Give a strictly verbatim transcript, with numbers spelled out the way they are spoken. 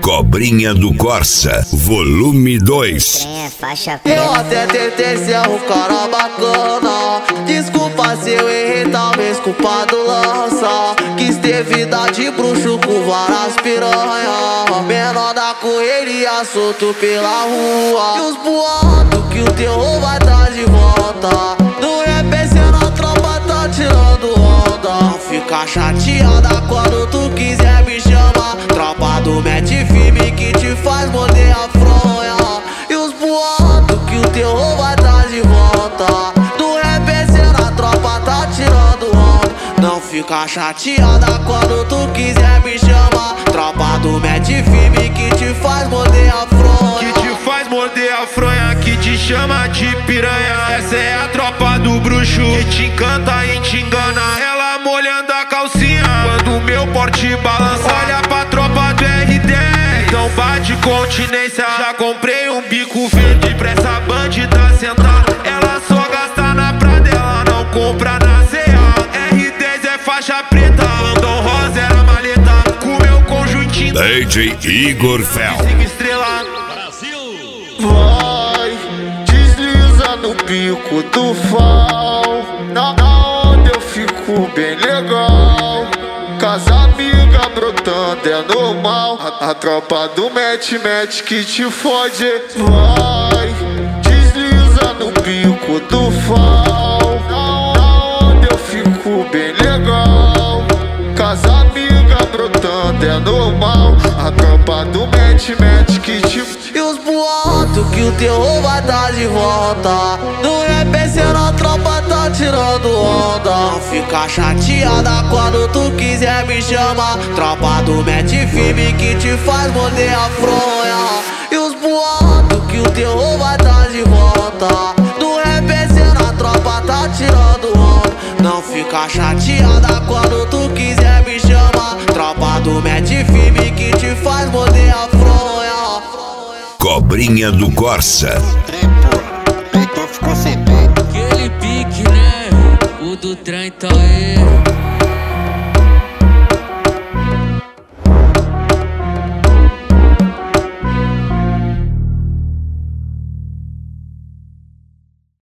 Cobrinha do Corsa, volume dois. Eu até tentei ser um cara bacana. Desculpa se eu errei, talvez culpado lança. Quis ter vida de bruxo com várias piranha. Menor da correria, solto pela rua. E os boatos que o terror vai dar de volta. No rap cê na tropa tá tirando onda. Fica chateada quando tu quiser me chamar. Tropa do mete firme que te faz morder a fronha. E os boatos que o terror vai dar de volta. Do rap cê na tropa tá tirando onda. Não fica chateada quando tu quiser me chamar. Tropa do mete firme que te faz morder a fronha. Que te faz morder a fronha, que te chama de piranha. Essa é a tropa do bruxo que te encanta e te engana. Ela molhando a calcinha quando o meu porte balança. Olha pra tropa do R dez, então bate continência. Já comprei um bico verde pra essa bandida sentar. Ela só gasta na Prada, ela não compra na C A. R dez é faixa preta, London rosa era maleta. Com meu conjuntinho D J Igor Fel. Estrela vai, desliza no bico do fal. Na, na onda eu fico bem legal. Casa amiga brotando é normal. A, a tropa do mete-mete que te fode. Vai, desliza no bico do fal. Na, na onda eu fico bem legal. Casa amiga brotando é normal. A tropa do mete-mete que te... E os boatos que o terror vai dar de volta. No rap cê na tropa tá tirando onda. Não fica chateada quando tu quiser me chamar. Tropa do mete firme que te faz morder a fronha. E os boatos que o terror vai dar de volta. No rap cê na tropa tá tirando onda. Não fica chateada quando tu quiser me chamar. Tropa do mete firme que te faz morder a fronha. Cobrinha do Corsa. Aquele pique, né? O do trem tá aí.